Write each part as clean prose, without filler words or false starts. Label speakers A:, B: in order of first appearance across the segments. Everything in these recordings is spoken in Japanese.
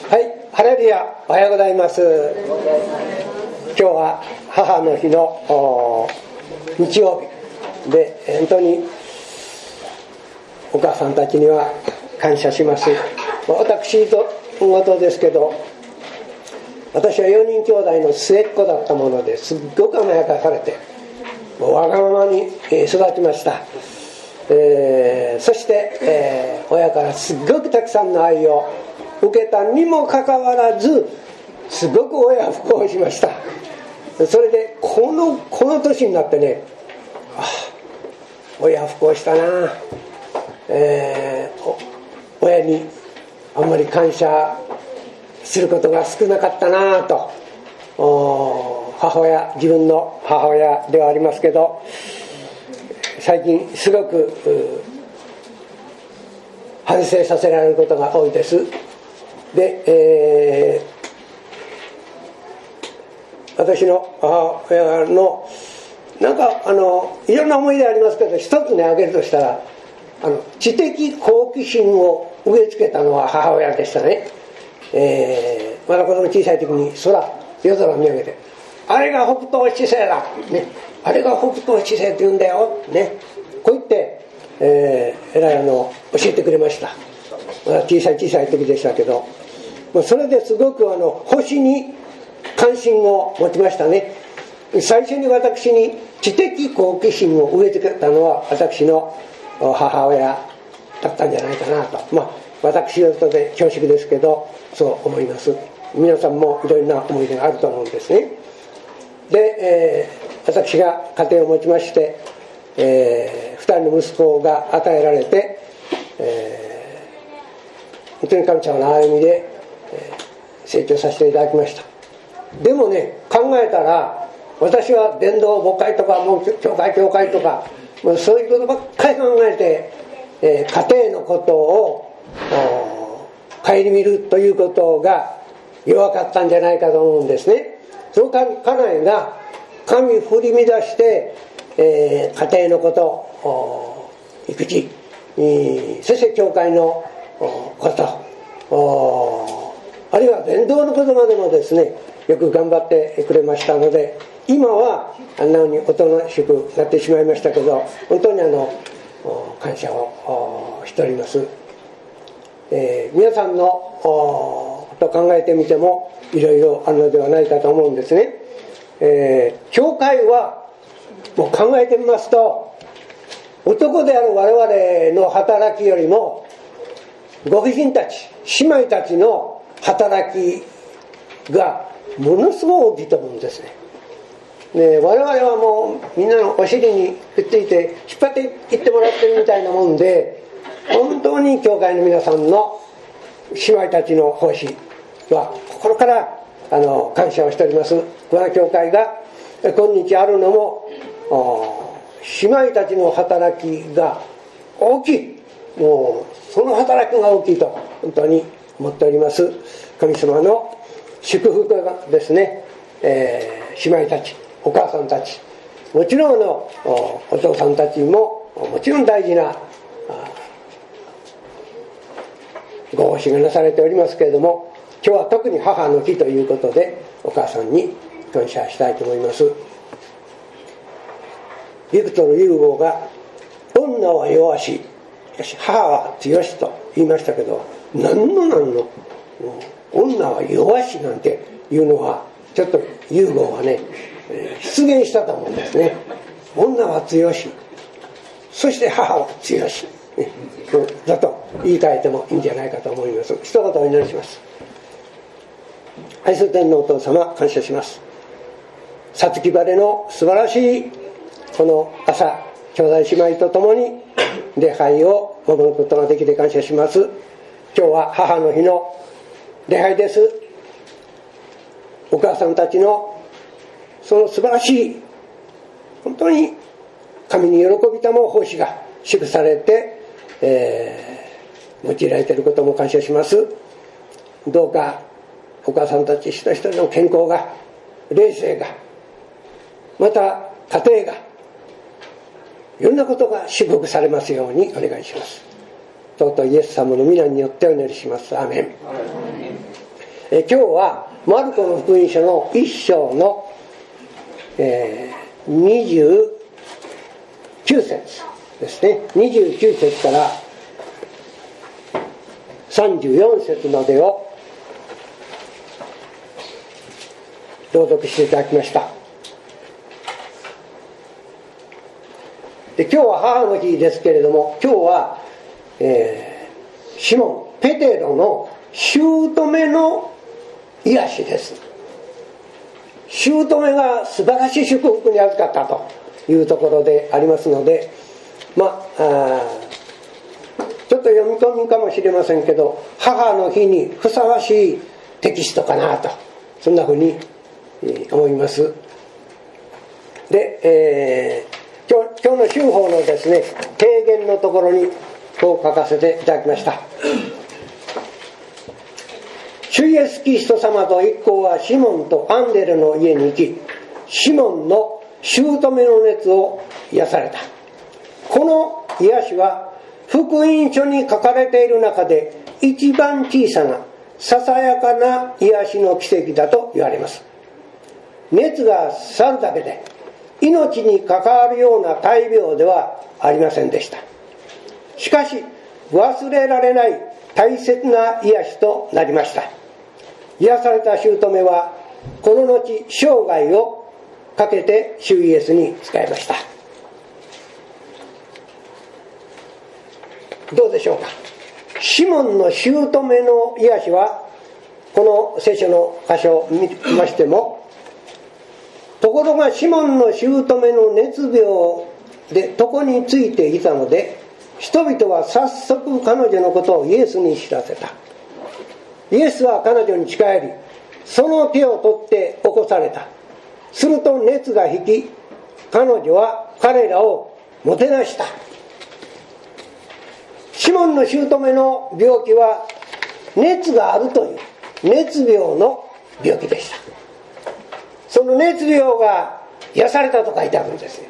A: はい、ハレルヤ、おはようございます。今日は母の日の日曜日で、本当にお母さんたちには感謝します。私事ですけど、私は4人兄弟の末っ子だったものですっごく甘やかされて、わがままに育ちました。そして、親からすっごくたくさんの愛を受けたにもかかわらず、すごく親は不幸しました。それでこの年になってね、親は不幸したな、親にあんまり感謝することが少なかったなと、自分の母親ではありますけど、最近すごく反省させられることが多いです。で、私の母親のなんかいろんな思い出ありますけど、一つね挙げるとしたら、知的好奇心を植え付けたのは母親でしたね。まだ子供小さい時に夜空見上げて、あれが北東七星だ、ね、あれが北東七星って言うんだよ、ね、こう言って、えらい教えてくれました。小さい時でしたけど、それですごく星に関心を持ちましたね。最初に私に知的好奇心を植え付けたのは私の母親だったんじゃないかなと、私事で恐縮ですけどそう思います。皆さんもいろいろな思い出があると思うんですね。で、私が家庭を持ちまして、2人の息子が与えられて、本当に神様の歩みで、成長させていただきました。でもね、考えたら私は伝道牧会とか教会とかそういうことばっかり考えて、家庭のことを顧みるということが弱かったんじゃないかと思うんですね。その家内が神振り乱して、家庭のこと、育児、そして教会のこと、あるいは伝道のことまでもですね、よく頑張ってくれましたので、今はあんなふうにおとなしくなってしまいましたけど、本当に感謝をしております。皆さんのことを考えてみてもいろいろあるのではないかと思うんですね。教会はもう考えてみますと、男である我々の働きよりもご婦人たち、姉妹たちの働きがものすごく大きいと思うんですね。我々はもうみんなのお尻にくっついて引っ張っていってもらってるみたいなもんで、本当に教会の皆さんの姉妹たちの奉仕は心から感謝をしております。この教会が今日あるのも姉妹たちの働きが大きい、もうその働きが大きいと本当に思っております。神様の祝福がですね、姉妹たち、お母さんたち、もちろんお父さんたちももちろん大事なご奉仕がなされておりますけれども、今日は特に母の日ということでお母さんに感謝したいと思います。ビクトル・ユーゴが女は弱し母は強しと言いましたけど、何の女は弱しなんていうのはちょっとユーゴはね、出現したと思うんですね。女は強し、そして母は強しだと言い換えてもいいんじゃないかと思います。一言お祈りします。愛する天のお父様、感謝します。五月晴れの素晴らしいこの朝、兄弟姉妹と共に礼拝を守ることができて感謝します。今日は母の日の礼拝です。お母さんたちのその素晴らしい、本当に神に喜びたも奉仕が祝されて、用いられていることも感謝します。どうかお母さんたち一人一人の健康が、霊性が、また家庭が、いろんなことが祝福されますようにお願いします。尊いイエス様の皆によってお祈りします。アーメン。 今日はマルコの福音書の1章の、29節ですね。29節から34節までを朗読していただきました。で、今日は母の日ですけれども、今日は、シモン・ペテロの姑の癒しです。姑が素晴らしい祝福に預かったというところでありますので、ちょっと読み込みかもしれませんけど、母の日にふさわしいテキストかなと、そんなふうに思います。で、今日の修法のですね、提言のところにこう書かせていただきました。主イエスキリスト様と一行はシモンとアンデレの家に行き、シモンの姑の熱を癒された。この癒しは福音書に書かれている中で一番小さなささやかな癒しの奇跡だと言われます。熱が去るだけで命に関わるような大病ではありませんでした。しかし忘れられない大切な癒しとなりました。癒された姑はこの後生涯をかけて主イエスに仕えました。どうでしょうか。シモンの姑の癒しはこの聖書の箇所を見ましても、ところがシモンの姑の熱病で床についていたので、人々は早速彼女のことをイエスに知らせた。イエスは彼女に近寄り、その手を取って起こされた。すると熱が引き、彼女は彼らをもてなした。シモンの姑の病気は熱があるという熱病の病気でした。その熱病が癒されたと書いてあるんですよ。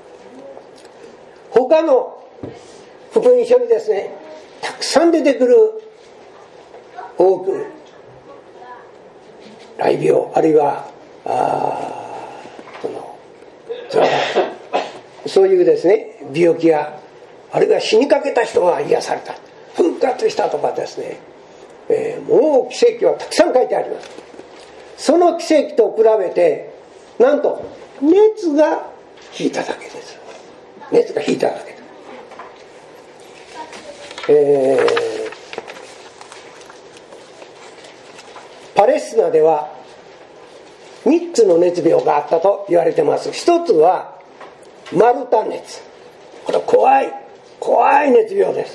A: 他の福音書にですね、たくさん出てくる多く雷病、あるいはそういうですね病気や、あるいは死にかけた人が癒された、復活したとかですね、もう奇跡はたくさん書いてあります。その奇跡と比べて、なんと熱が引いただけです。熱が引いただけです。パレスチナでは3つの熱病があったと言われています。一つはマルタ熱。これは怖い熱病です。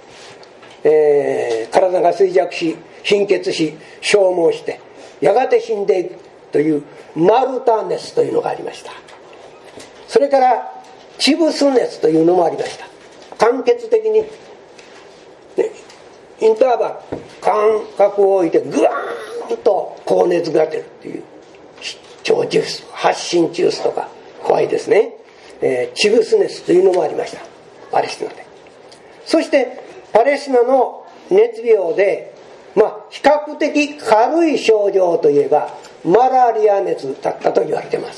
A: 体が衰弱し、貧血し、消耗してやがて死んでいくというマルタ熱というのがありました。それからチブス熱というのもありました。間欠的に、インターバル間隔を置いてグワーンと高熱が出るという超ジュース、発疹ジュースとか怖いですね。チブス熱というのもありました、パレスチナで。そしてパレスチナの熱病で、比較的軽い症状といえばマラリア熱だったと言われています。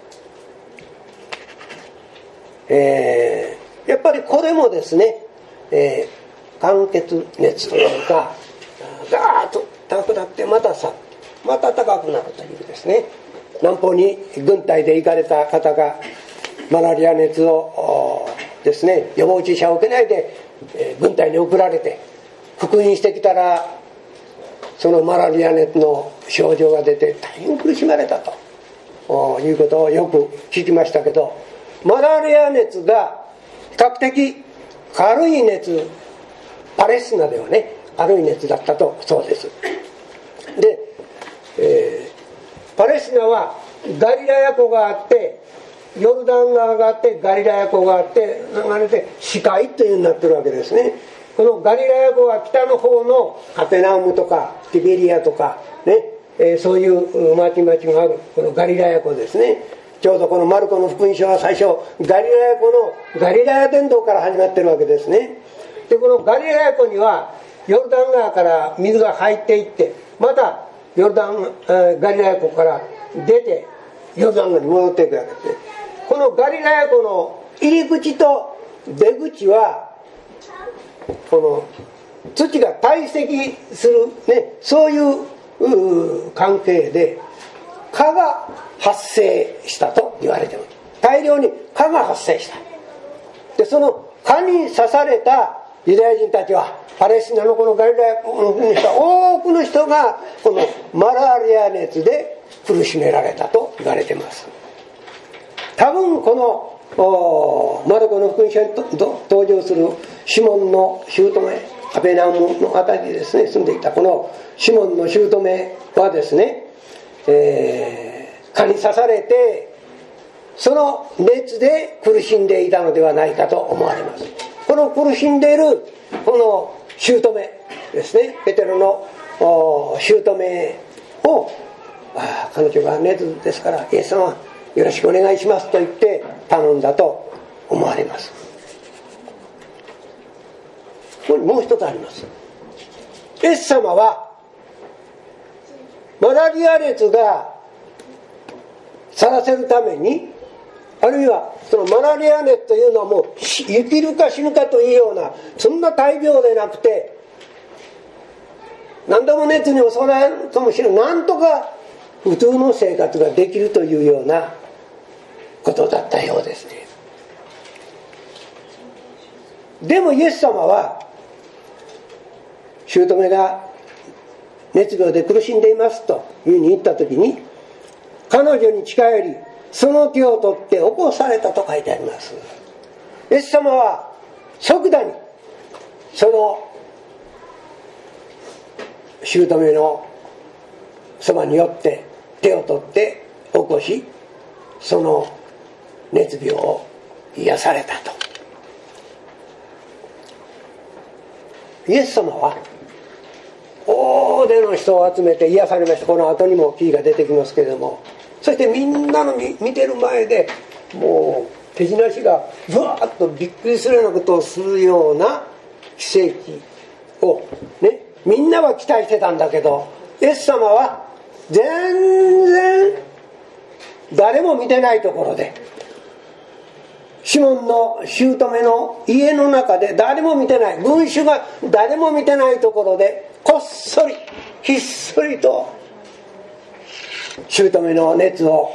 A: やっぱりこれもですね、間欠熱がガーッと高くなってまた高くなるというですね、南方に軍隊で行かれた方がマラリア熱をですね、予防注射を受けないで、軍隊に送られて復員してきたら、そのマラリア熱の症状が出て大変苦しまれたということをよく聞きましたけど、マラリア熱が比較的軽い熱、パレスチナではね軽い熱だったとそうです。で、パレスチナはガリラヤ湖があって、ヨルダン川があって、ガリラヤ湖があって、流れて死海というようになってるわけですね。このガリラヤ湖は北の方のカペナウムとかティベリアとかね、そういう町々があるこのガリラヤ湖ですね。ちょうどこのマルコの福音書は最初ガリラヤ湖のガリラヤ伝道から始まってるわけですね。で、このガリラヤ湖にはヨルダン川から水が入っていって、 またヨルダン、ガリラヤ湖から出てヨルダン川に戻っていくわけですね。このガリラヤ湖の入り口と出口はこの土が堆積する、ね、そういう関係で蚊が発生したと言われています。大量に蚊が発生した。でその蚊に刺されたユダヤ人たちはパレスチナのこのガリラヤ湖にした多くの人がこのマラリア熱で苦しめられたと言われています。多分このマルコの福音書に登場するシモンの姑、カペナウムのあたりにですね住んでいたこのシモンの姑はですね、蚊に刺されてその熱で苦しんでいたのではないかと思われます。この苦しんでいるこの姑ですね、ペテロの姑を彼女が熱ですからイエス様よろしくお願いしますと言って頼んだと思われます。ここにもう一つあります。イエス様はマラリア熱がさらせるために、あるいはそのマラリア熱というのはもう生きるか死ぬかというようなそんな大病でなくて、何度も熱に襲われるかもしれない、なんとか普通の生活ができるというようなことだったようですね。でもイエス様は姑が熱病で苦しんでいますというふうに言った時に、彼女に近寄りその手を取って起こされたと書いてあります。イエス様は即座にその姑のそばに寄って手を取って起こし、その熱病を癒されたと。イエス様は大勢の人を集めて癒されました。この後にも記事が出てきますけれども、そしてみんなの見てる前でもう手品師がブワーッとびっくりするようなことをするような奇跡をね、みんなは期待してたんだけど、イエス様は全然誰も見てないところで、シモンの姑の家の中で誰も見てない、群衆が誰も見てないところでこっそりひっそりと姑の熱を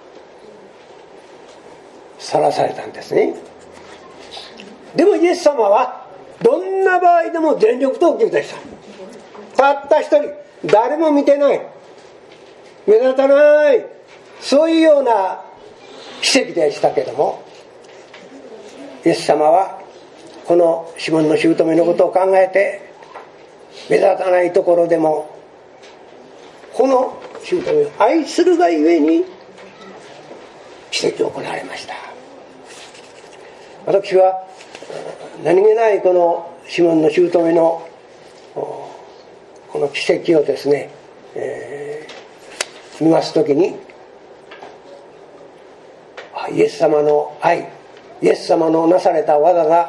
A: さらされたんですね。でもイエス様はどんな場合でも全力投球でした。たった一人、誰も見てない、目立たない、そういうような奇跡でしたけども、イエス様はこのシモンの姑のことを考えて、目立たないところでもこの姑を愛するがゆえに奇跡を行われました。私は何気ないこのシモンの姑のこの奇跡をですね、見ますときに、イエス様の愛、イエス様のなされた技が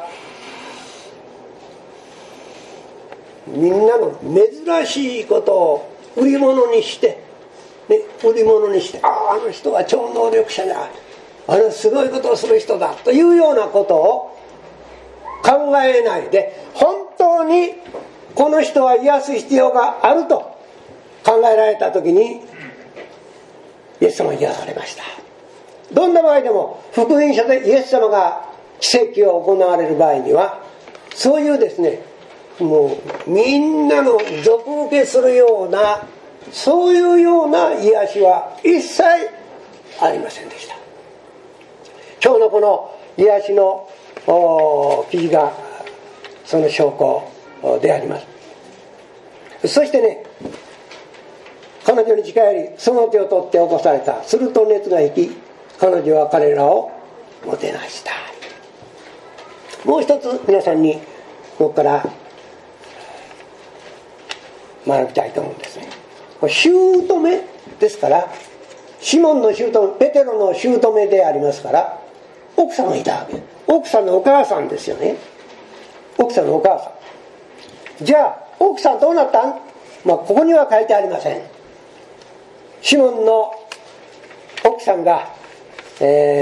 A: みんなの珍しいことを売り物にして、ね、売り物にして、あの人は超能力者だ、あのすごいことをする人だというようなことを考えないで、本当にこの人は癒す必要があると考えられたときに、イエス様は癒されました。どんな場合でも福音書でイエス様が奇跡を行われる場合には、そういうですね、もうみんなの俗受けするような、そういうような癒しは一切ありませんでした。今日のこの癒しの記事がその証拠であります。そしてね、彼女に近寄りその手を取って起こされた。すると熱が引き、彼女は彼らをもてなした。もう一つ皆さんにここから学びたいと思うんですね。姑ですから、シモンの姑、ペテロの姑でありますから、奥さんがいたわけ。奥さんのお母さんですよね。奥さんのお母さん。じゃあ奥さんどうなったん？ ここには書いてありません。シモンの奥さんが、そ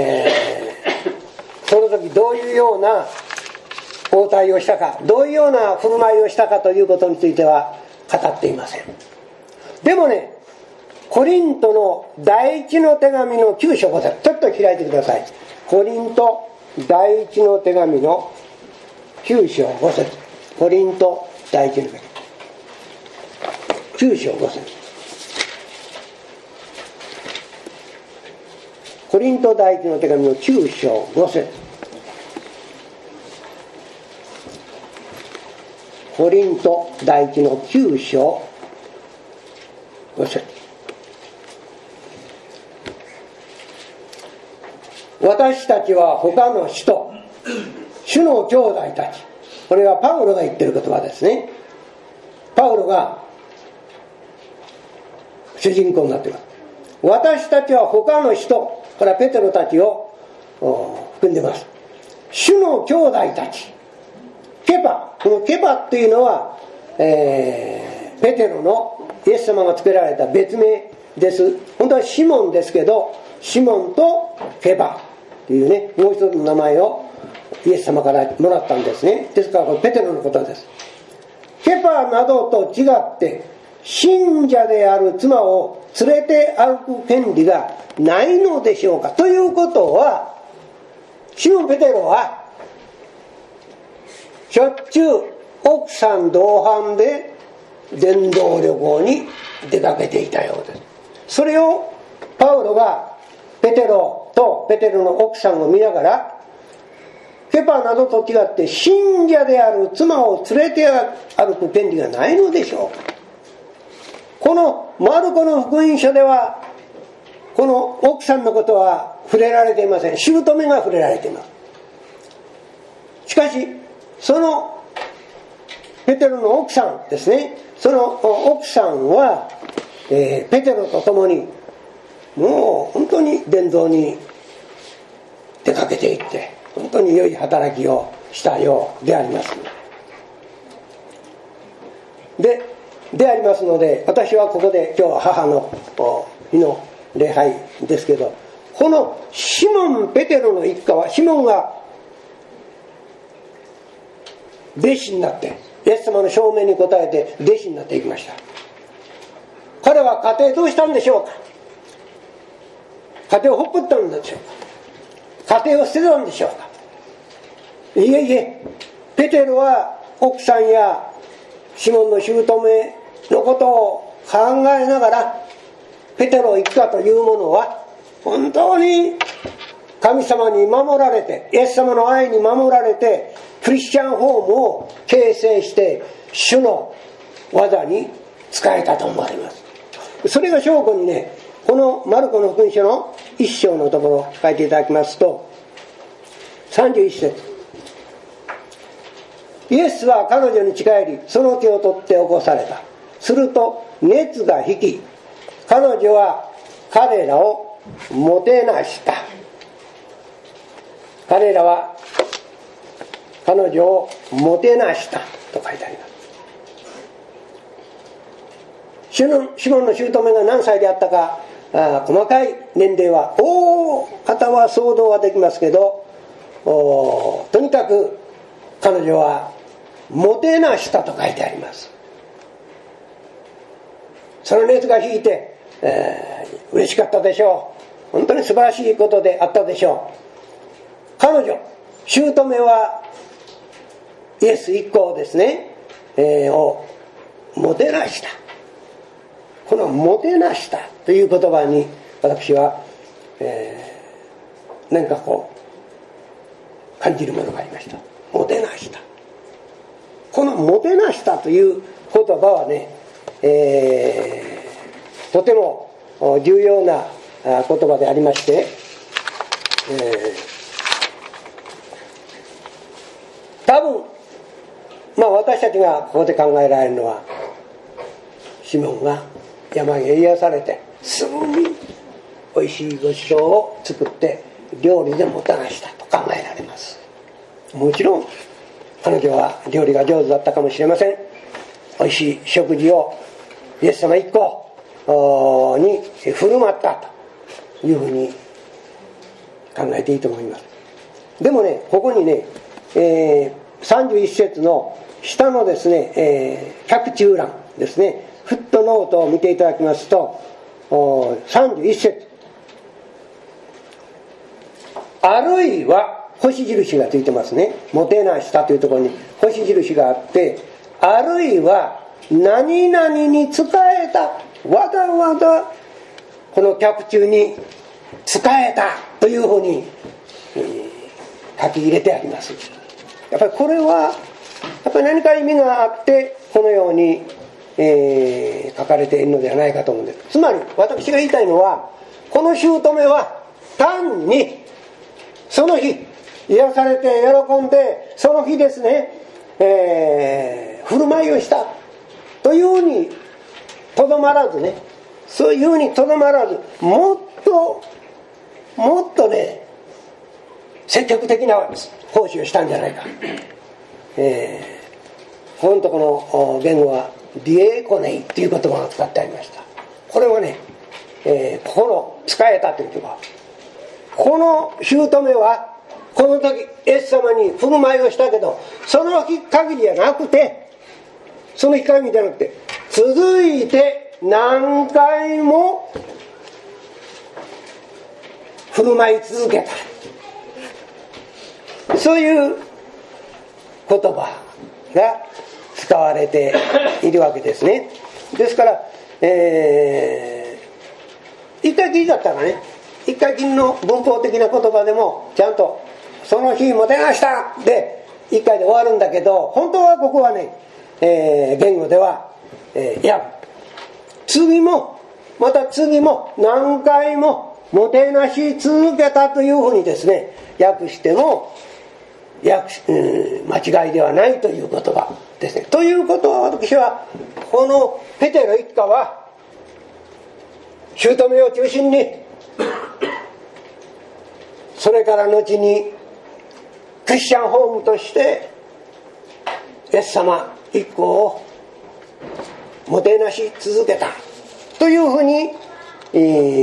A: の時どういうような応対をしたか、どういうような振る舞いをしたかということについては語っていません。でもね、コリントの第一の手紙の9章5節、ちょっと開いてください。コリント第一の手紙の9章5節、コリント第一の手紙9章5節、コリント第一の手紙の9章5節、コリント第一の9章5節、私たちは他の使徒、主の兄弟たち、これはパウロが言ってる言葉ですね。パウロが主人公になっています。私たちは他の人、これはペテロたちを含んでます。主の兄弟たち、ケパ、このケパっていうのは、ペテロのイエス様がつけられた別名です。本当はシモンですけど、シモンとケパっていうね、もう一つの名前をイエス様からもらったんですね。ですからこれペテロのことです。ケパなどと違って信者である妻を連れて歩く権利がないのでしょうか。ということは、シモン・ペテロはしょっちゅう奥さん同伴で伝道旅行に出かけていたようです。それをパウロがペテロとペテロの奥さんを見ながら、ケパなどと違って信者である妻を連れて歩く権利がないのでしょうか。このマルコの福音書ではこの奥さんのことは触れられていません。姑が触れられています。しかしそのペテロの奥さんですね、その奥さんは、ペテロと共にもう本当に伝道に出かけていって本当に良い働きをしたようであります。でありますので、私はここで今日は母の日の礼拝ですけど、このシモン・ペテロの一家は、シモンが弟子になってイエス様の証明に応えて弟子になっていきました。彼は家庭どうしたんでしょうか。家庭をほっぽったんでしょうか。家庭を捨てたんでしょうか。いえいえ、ペテロは奥さんやシモンの姑のことを考えながら、ペテロ一家というものは本当に神様に守られて、イエス様の愛に守られて、クリスチャンホームを形成して主の技に使えたと思われます。それが証拠にね、このマルコの福音書の1章のところを書いていただきますと、31節、イエスは彼女に近寄りその手を取って起こされた。すると熱が引き、彼女は彼らをもてなした。彼らは彼女をもてなしたと書いてあります。シモンの姑が何歳であったか、細かい年齢は大方は想像はできますけど、とにかく彼女はもてなしたと書いてあります。その熱が引いて、嬉しかったでしょう。本当に素晴らしいことであったでしょう。彼女、姑はイエス一行ですね、をもてなした。このもてなしたという言葉に私は、何かこう感じるものがありました。もてなした。このもてなしたという言葉はね、とても重要な言葉でありまして、多分私たちがここで考えられるのは、シモンが病へ癒されてすぐにおいしいごちそうを作って料理でもたらしたと考えられます。もちろん彼女は料理が上手だったかもしれません。おいしい食事をイエス様一個に振る舞ったというふうに考えていいと思います。でもね、ここにね、31節の下のですね、脚注欄ですね、フットノートを見ていただきますと、31節、あるいは星印がついてますね。もてなしたというところに星印があって、あるいは何々に仕えた、わざわざこの脚注に仕えたというふうに、書き入れてあります。やっぱりこれはやっぱり何か意味があってこのように、書かれているのではないかと思うんです。つまり私が言いたいのは、この姑は単にその日癒されて喜んでその日ですね、振る舞いをしたというにとどまらずね、そういうふうにとどまらず、もっとね、積極的な奉仕をしたんじゃないか。このとこの言語はディエコネイという言葉が使ってありました。これはね、この使えたというか、この姑はこの時イエス様に振る舞いをしたけど、その日限りじゃなくて、その日限りじゃなくて続いて何回も振る舞い続けた、そういう言葉が使われているわけですね。ですから、一回きりだったらね、一回きりの文法的な言葉でもちゃんとその日もてなしたで一回で終わるんだけど、本当はここはね、言語では、いや次もまた次も何回ももてなし続けたというふうにですね、訳しても間違いではないという言葉ですね。ということは、私はこのペテロ一家は姑を中心に、それから後にクリスチャンホームとしてイエス様一行をもてなし続けたというふうに、言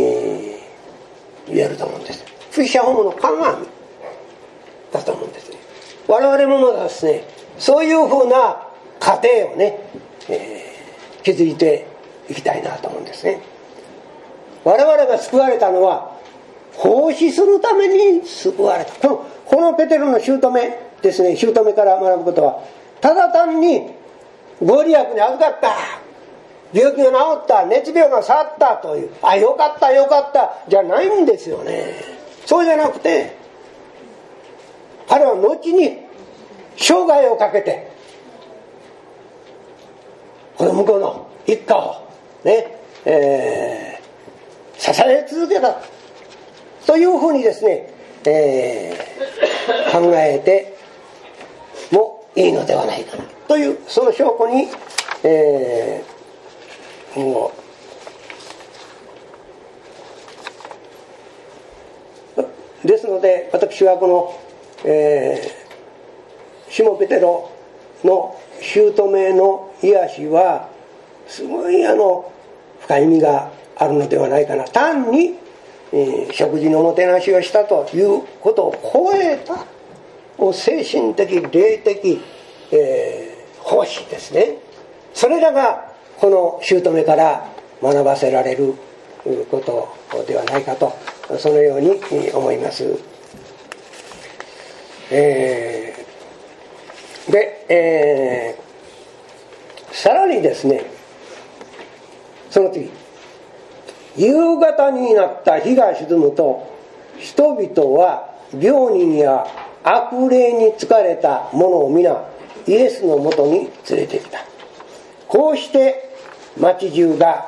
A: えると思うんです。クリスチャンホームの鑑だと思うんですね。我々もまだですね、そういうふうな家庭をね、築いていきたいなと思うんですね。我々が救われたのは奉仕するために救われた。このペテロの姑ですね、姑から学ぶことは、ただ単にご利益に預かった、病気が治った、熱病が去ったという、あ、よかったよかったじゃないんですよね。そうじゃなくて、彼は後に生涯をかけてこの向こうの一家をね、支え続けたというふうにですね、考えてもいいのではないかなという、その証拠に、ですので、私はこの、シモン・ペテロの姑の癒しはすごい深い意味があるのではないかな。単に、食事のもてなしをしたということを超えた精神的霊的、奉仕ですね。それらがこの姑から学ばせられることではないかと、そのように思います。で、さらにですね、その次、夕方になった日が沈むと、人々は病人や悪霊に疲れた者を皆イエスのもとに連れてきた。こうして町中が、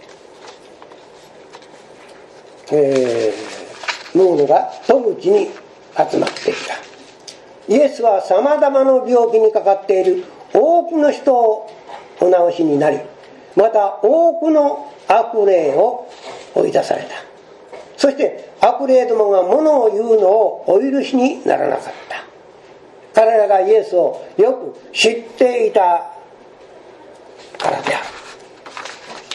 A: 者が戸口に集まってきた。イエスはさまざまな病気にかかっている多くの人をお治しになり、また多くの悪霊を追い出された。そして悪霊どもが物を言うのをお許しにならなかった。彼らがイエスをよく知っていたからである。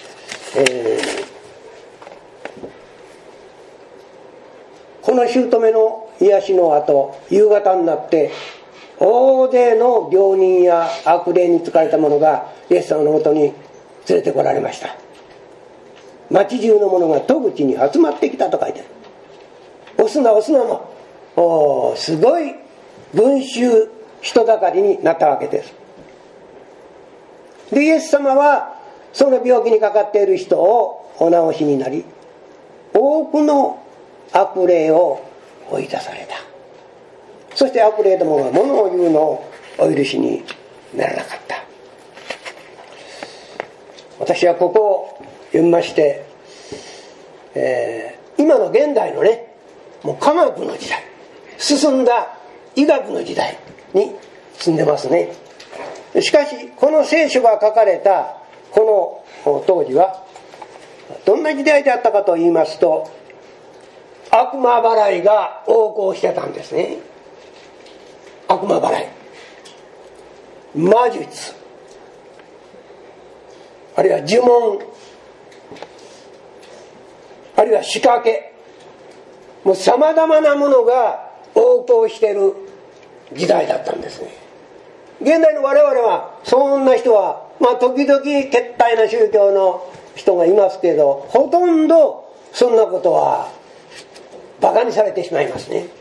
A: この姑の癒しの後、夕方になって大勢の病人や悪霊に疲れた者がイエス様のもとに連れてこられました。町中の者が戸口に集まってきたと書いてある。押すな押すなのすごい群衆人だかりになったわけです。でイエス様はその病気にかかっている人をお治しになり、多くの悪霊を追い出された。そして悪霊どもが物を言うのをお許しにならなかった。私はここを読みまして、今の現代のね、もう科学の時代、進んだ医学の時代に住んでますね。しかしこの聖書が書かれたこの当時はどんな時代であったかと言いますと、悪魔払いが横行してたんですね。悪魔払い、魔術、あるいは呪文、あるいは仕掛け、もうさまざまなものが横行している時代だったんですね。現代の我々はそんな人は時々けったいな宗教の人がいますけど、ほとんどそんなことはバカにされてしまいますね。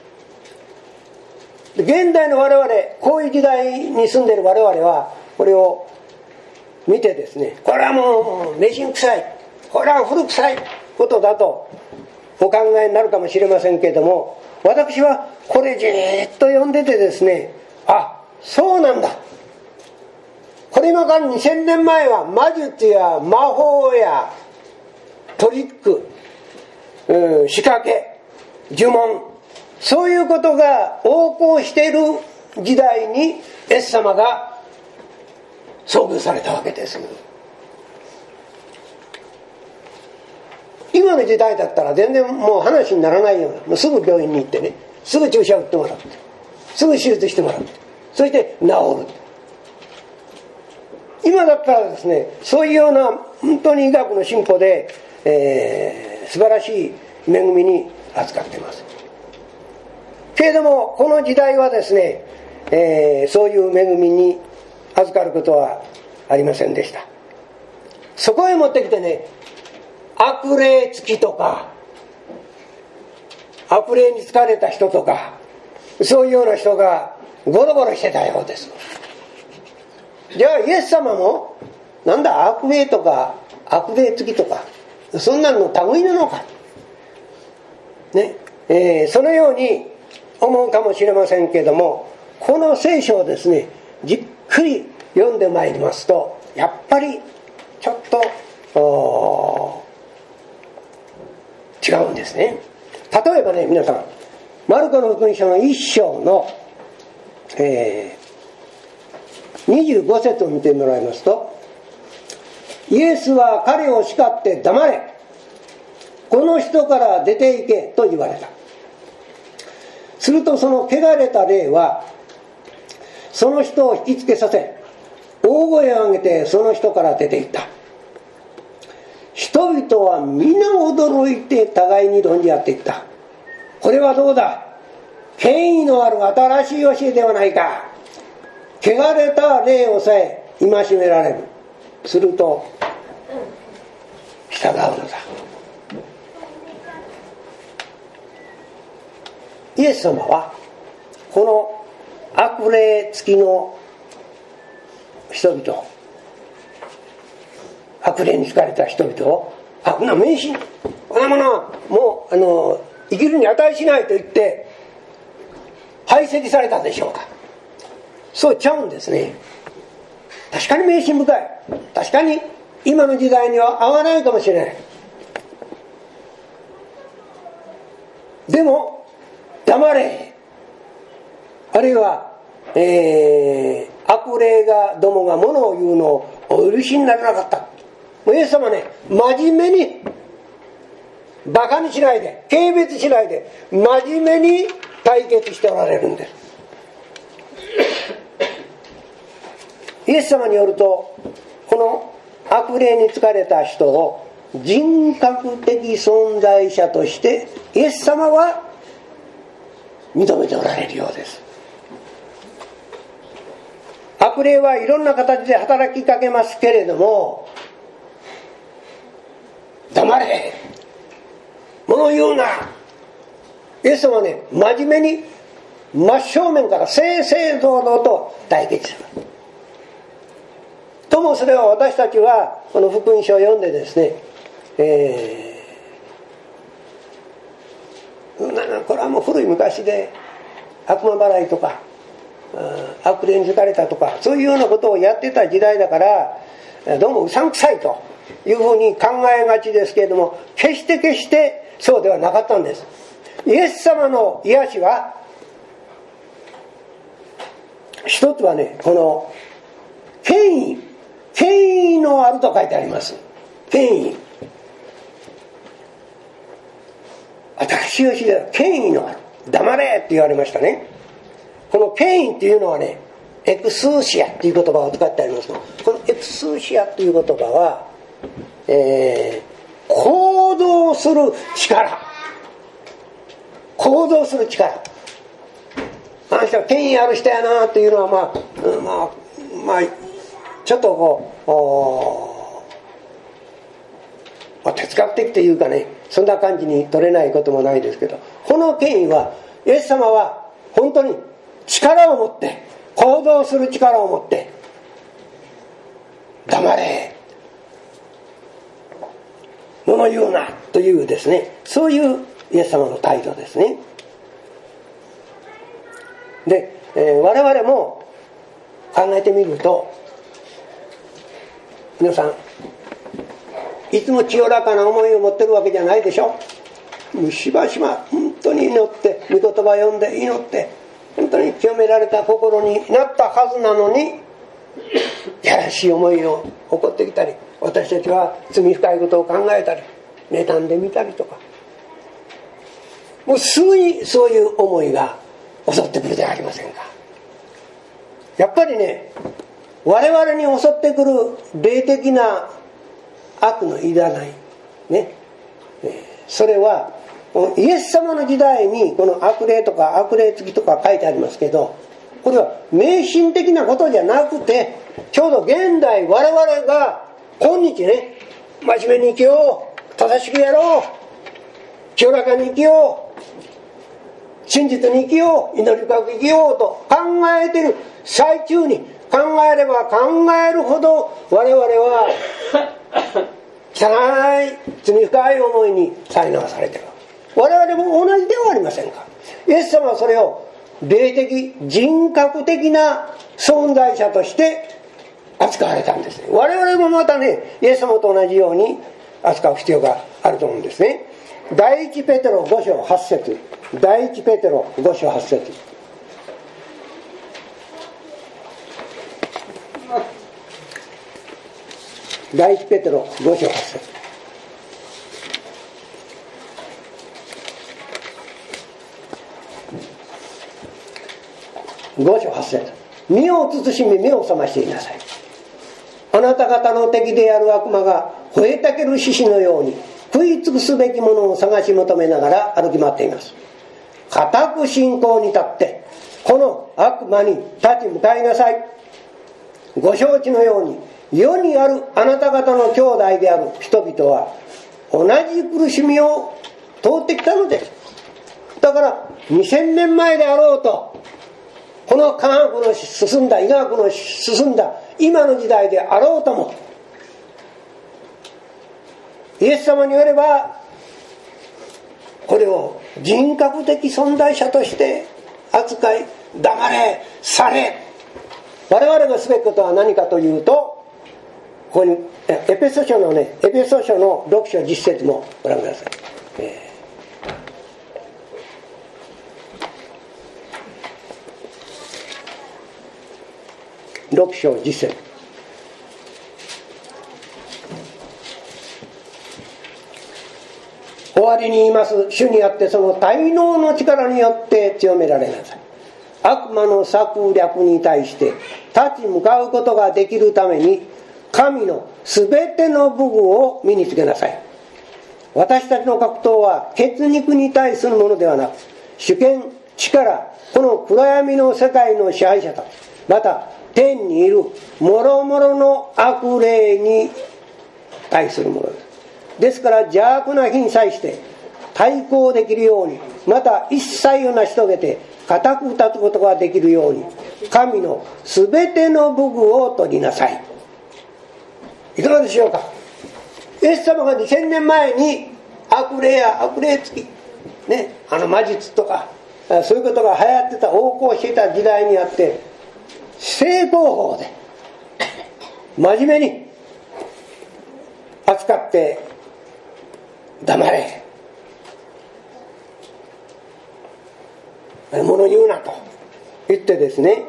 A: 現代の我々、こういう時代に住んでいる我々はこれを見てですね、これはもう迷信臭い、これは古臭いことだとお考えになるかもしれませんけれども、私はこれじーっと読んでてですね、あ、そうなんだ、これ今から2000年前は魔術や魔法やトリック、仕掛け、呪文、そういうことが横行している時代にイエス様が遭遇されたわけです。今の時代だったら全然もう話にならないような、もうすぐ病院に行ってね、すぐ注射打ってもらって、すぐ手術してもらって、そして治る。今だったらですね、そういうような本当に医学の進歩で、素晴らしい恵みに扱っています。けれどもこの時代はですね、そういう恵みに預かることはありませんでした。そこへ持ってきてね、悪霊付きとか悪霊に疲れた人とか、そういうような人がゴロゴロしてたようです。じゃあイエス様もなんだ悪霊とか悪霊付きとかそんなの類なのかね、そのように思うかもしれませんけれども、この聖書をですねじっくり読んでまいりますと、やっぱりちょっと違うんですね。例えばね、皆さんマルコの福音書の1章の、25節を見てもらいますと、イエスは彼を叱って黙れ、この人から出て行けと言われた。するとその汚れた霊はその人を引きつけさせ、大声を上げてその人から出て行った。人々は皆驚いて互いに論じ合っていった。これはどうだ、権威のある新しい教えではないか。汚れた霊をさえ戒められる。すると従うのだ。イエス様はこの悪霊付きの人々、悪霊に疲れた人々を、こんな迷信、こんなものはもう生きるに値しないと言って排斥されたでしょうか。そうちゃうんですね。確かに迷信深い、確かに今の時代には合わないかもしれない。でも黙れ、あるいは、悪霊がどもがものを言うのをお許しにならなかった。イエス様ね、真面目にバカにしないで、軽蔑しないで、真面目に対決しておられるんです。イエス様によると、この悪霊に疲れた人を人格的存在者としてイエス様は認めておられるようです。悪霊はいろんな形で働きかけますけれども、黙れ、物言うな、イエス様はね、真面目に真正面から正々堂々と対決する。ともすれば私たちはこの福音書を読んでですね、これはもう古い昔で悪魔払いとか悪霊に好かれたとかそういうようなことをやってた時代だからどうもうさんくさいというふうに考えがちですけれども、決してそうではなかったんです。イエス様の癒しは一つはね、この権威のあると書いてあります。権威、新しい教えでは権威のある、黙れって言われましたね。この権威っていうのはね、エクスーシアっていう言葉を使ってありますが、このエクスーシアっていう言葉は、行動する力、行動する力。あの人は権威ある人やなっていうのはまあちょっとこう哲学的というかね、そんな感じに取れないこともないですけど、この権威はイエス様は本当に力を持って、行動する力を持って黙れ、物言うなというですね、そういうイエス様の態度ですね。で、我々も考えてみると、皆さんいつも清らかな思いを持ってるわけじゃないでしょ。しばしば本当に祈って、御言葉を読んで祈って本当に清められた心になったはずなのに、やらしい思いを起こってきたり、私たちは罪深いことを考えたり妬んでみたりとか、もうすぐにそういう思いが襲ってくるではありませんか。やっぱりね、我々に襲ってくる霊的な悪のいらないね、それはイエス様の時代にこの悪霊とか悪霊付きとか書いてありますけど、これは迷信的なことじゃなくて、ちょうど現代我々が今日ね、真面目に生きよう、正しくやろう、清らかに生きよう、真実に生きよう、祈り深く生きようと考えている最中に、考えれば考えるほど我々は汚い罪深い思いにさいなわされている。我々も同じではありませんか。イエス様はそれを霊的人格的な存在者として扱われたんですね。我々もまたね、イエス様と同じように扱う必要があると思うんですね。第一ペテロ5章8節、第一ペテロ5章8節、第一ペテロ5章8節、5章8節、身を慎み目を覚ましていなさい。あなた方の敵である悪魔が吠えたける獅子のように食い尽くすべきものを探し求めながら歩き回っています。固く信仰に立ってこの悪魔に立ち向かいなさい。ご承知のように世にあるあなた方の兄弟である人々は同じ苦しみを通ってきたのです。だから2000年前であろうと、この科学の進んだ、医学の進んだ今の時代であろうとも、イエス様によればこれを人格的存在者として扱い、黙れされ、我々がすべきことは何かというと、ここにエペソ書の6章10節もご覧ください。6章10節、終わりに言います。主にあってその大能の力によって強められなさい。悪魔の策略に対して立ち向かうことができるために、神のすべての武具を身につけなさい。私たちの格闘は血肉に対するものではなく、主権、力、この暗闇の世界の支配者たち、また天にいる諸々の悪霊に対するものです。ですから邪悪な日に際して対抗できるように、また一切を成し遂げて固く立つことができるように、神のすべての武具を取りなさい。いかがでしょうか。イエス様が2000年前に悪霊や悪霊付き、ね、魔術とかそういうことが流行ってた、横行していた時代にあって、正攻法で真面目に扱って黙れ、物言うなと言ってですね、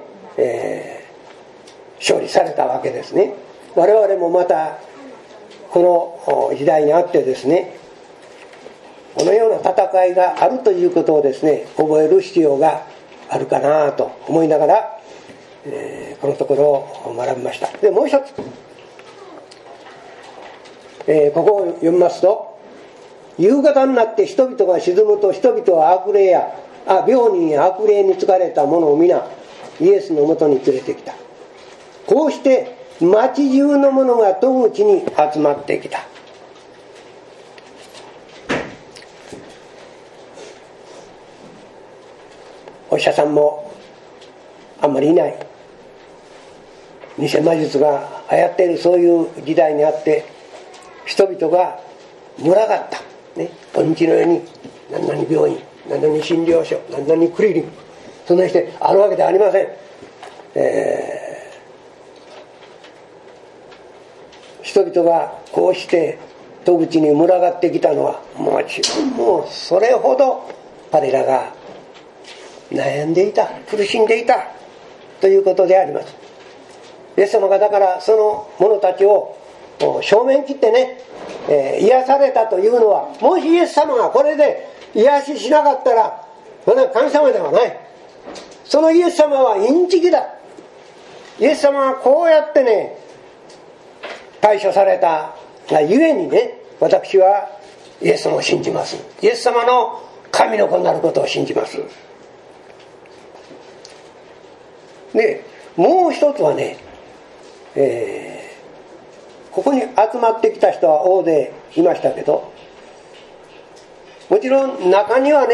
A: 勝利されたわけですね。我々もまたこの時代にあってですね、このような戦いがあるということをですね、覚える必要があるかなと思いながら、このところを学びました。で、もう一つ、ここを読みますと、夕方になって人々が沈むと、人々は悪霊や病人や悪霊に疲れた者を皆イエスのもとに連れてきた。こうして町中の者が戸口に集まってきた。お医者さんもあんまりいない、偽魔術が流行っているそういう時代にあって、人々が群がった、ね、土日のように何々病院、何々診療所、何々クリニック、そんなしてあるわけではありません。人々がこうして戸口に群がってきたのは、もちろんもうそれほど彼らが悩んでいた、苦しんでいたということであります。イエス様がだからその者たちを正面切ってね、癒されたというのは、もしイエス様がこれで癒ししなかったら、それは神様ではない。そのイエス様はインチキだ。イエス様はこうやってね、対処されたがゆえにね、私はイエス様を信じます。イエス様の神の子になることを信じます。で、もう一つはね、ここに集まってきた人は大勢いましたけど、もちろん中には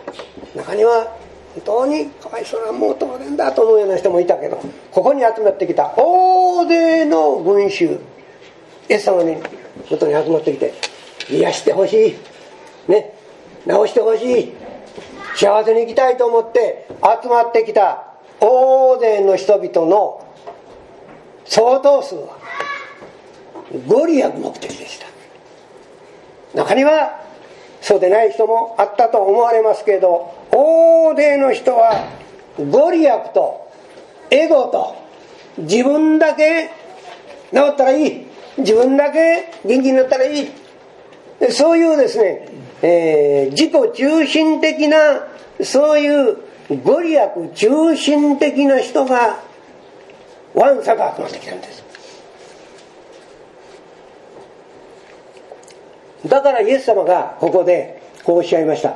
A: 本当にかわいそうな、もう当然だと思うような人もいたけど、ここに集まってきた大勢の群衆、イエス様に元に集まってきて、癒してほしい、ね、治してほしい、幸せに生きたいと思って集まってきた大勢の人々の相当数はご利益目的でした。中にはそうでない人もあったと思われますけど、大勢の人はご利益とエゴと、自分だけ治ったらいい、自分だけ元気になったらいい、そういうですね、自己中心的な、そういうご利益中心的な人がわんさか集まってきたんです。だからイエス様がここでこうおっしゃいました。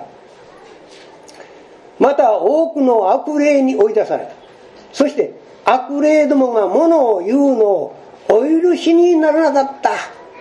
A: また多くの悪霊に追い出された。そして悪霊どもが物を言うのをお許しにならなかった。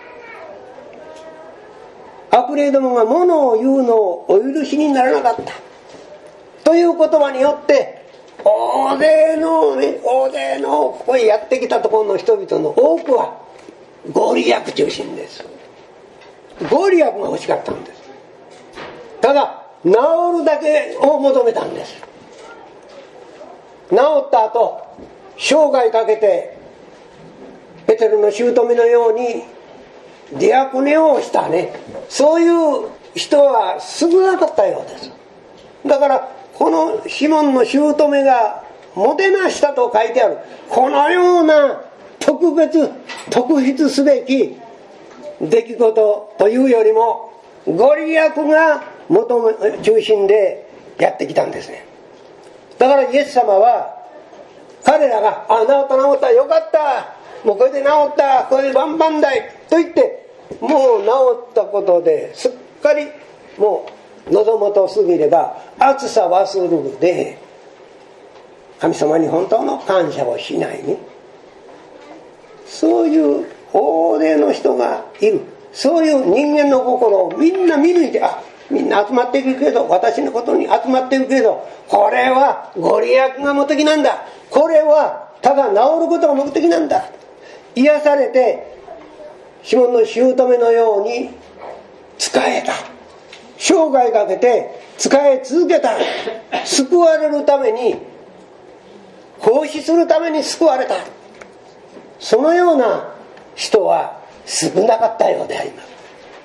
A: 悪霊どもが物を言うのをお許しにならなかったという言葉によって、大勢のここへやってきたところの人々の多くはご利益中心です。ご利益が欲しかったんです。ただ治るだけを求めたんです。治った後生涯かけてペテロの姑のようにディアコネをしたね、そういう人は少なかったようです。だからこのシモンの姑がもてなしたと書いてあるこのような特筆すべき出来事というよりも、ご利益が中心でやってきたんですね。だからイエス様は彼らが治ったよかった、 もうこれで治った、これで万々歳と言って、もう治ったことですっかりもう望もとすぎれば暑さ忘るで、神様に本当の感謝をしないね。そういう大勢の人がいる。そういう人間の心をみんな見抜いて、みんな集まっているけど、私のことに集まっているけど、これはご利益が目的なんだ、これはただ治ることが目的なんだ、癒されてシモンの姑のように仕えた、生涯かけて仕え続けた、救われるために、奉仕するために救われた、そのような人は少なかったようであります。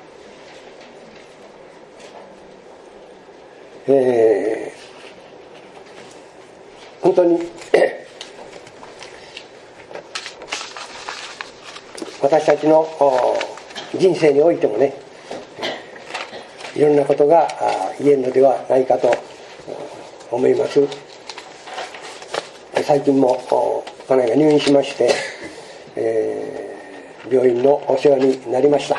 A: 本当に私たちの人生においてもね、いろんなことが言えるのではないかと思います。最近も家内が入院しまして、病院のお世話になりました。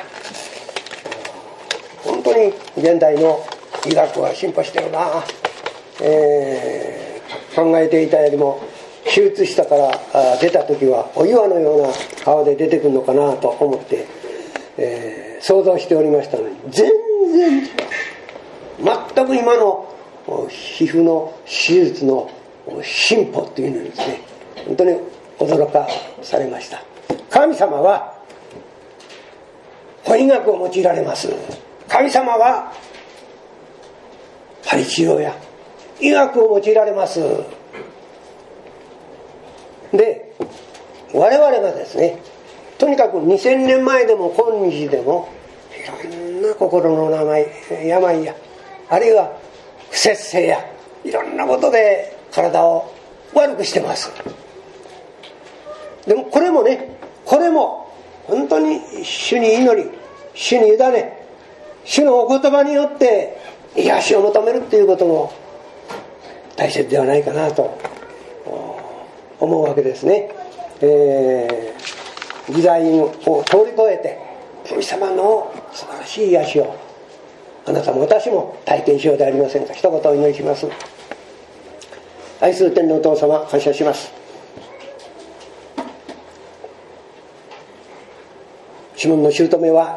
A: 本当に現代の医学は進歩してるな、考えていたよりも手術したから出た時はお岩のような顔で出てくるのかなと思って、想像しておりましたのに、全然違う。全く今の皮膚の手術の進歩というのにですね、本当に驚かされました。神様は医学を用いられます。神様は針治療や医学を用いられます。で、我々がですね、とにかく2000年前でも今日でもいろんな心の病や、あるいは不節制や、いろんなことで体を悪くしてます。でもこれも本当に主に祈り、主に委ね、主のお言葉によって癒しを求めるっていうことも大切ではないかなと思うわけですね。時代を通り越えて神様の素晴らしい癒しをあなたも私も体験しようではありませんか。一言お祈りします。愛する天のお父様、感謝します。シモンの姑は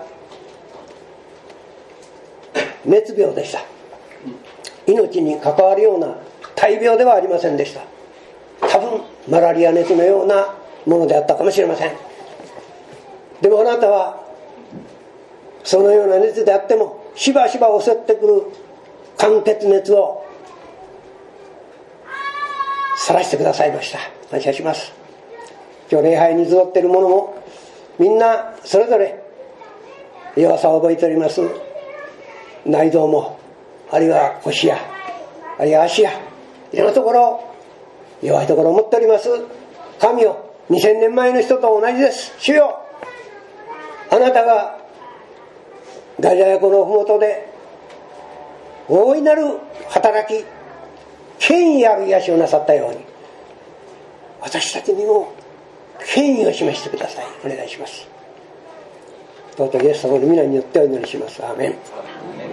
A: 熱病でした。命に関わるような大病ではありませんでした。多分マラリア熱のようなものであったかもしれません。でもあなたはそのような熱であってもしばしば襲ってくる間欠熱を晒してくださいました。感謝します。今日礼拝に集っている者もみんなそれぞれ弱さを覚えております。内臓も、あるいは腰や、あるいは足や、いろんなところ弱いところを持っております。神よ、2000年前の人と同じです。主よ、あなたがガリラヤ湖のふもとで大いなる働き、権威ある癒しをなさったように、私たちにも権威を示してください。お願いします。尊いイエス様の皆によってお祈りします。アーメン。